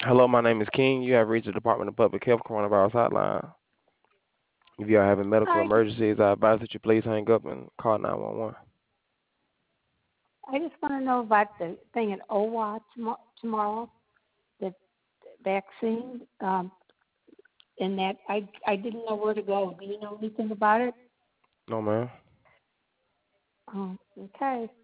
Hello, my name is King. You have reached the Department of Public Health Coronavirus Hotline. If you are having medical Hi, emergencies, I advise that you please hang up and call 911. I just want to know about the thing at OWA tomorrow, the vaccine, and that I didn't know where to go. Do you know anything about it? No, ma'am. Oh, okay.